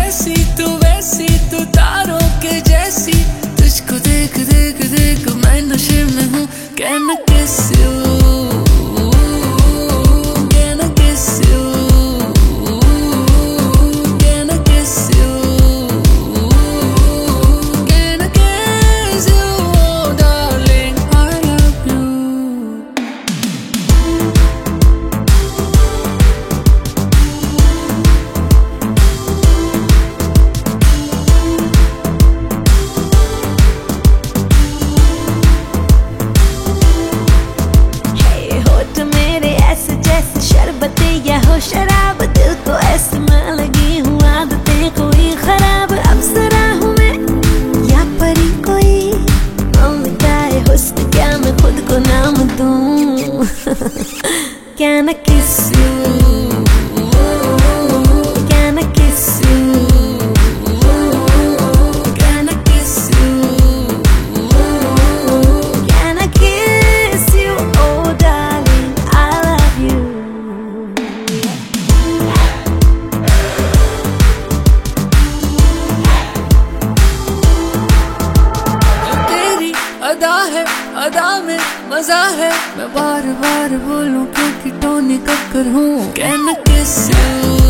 कैसी तू वैसी तू तारों के जैसी, तुझको देख देख देख मैं नशे में हूँ। Can I kiss you? Can I kiss you? Can I kiss you? Can I kiss you? Oh darling, I love you. शराब दिल को ऐसे मैं लगी हूँ आदतें कोई खराब। अब जरा हूँ मैं या परी कोई, बताए हुस्न क्या मैं खुद को नाम दूँ। Can I kiss you? Can I kiss you? Can I kiss you? Can I kiss you? Oh darling, I love you. अदा है अदा में मजा है, मैं बार बार बोलूं क्योंकि टोनी कक्कर हूँ। Can I kiss you?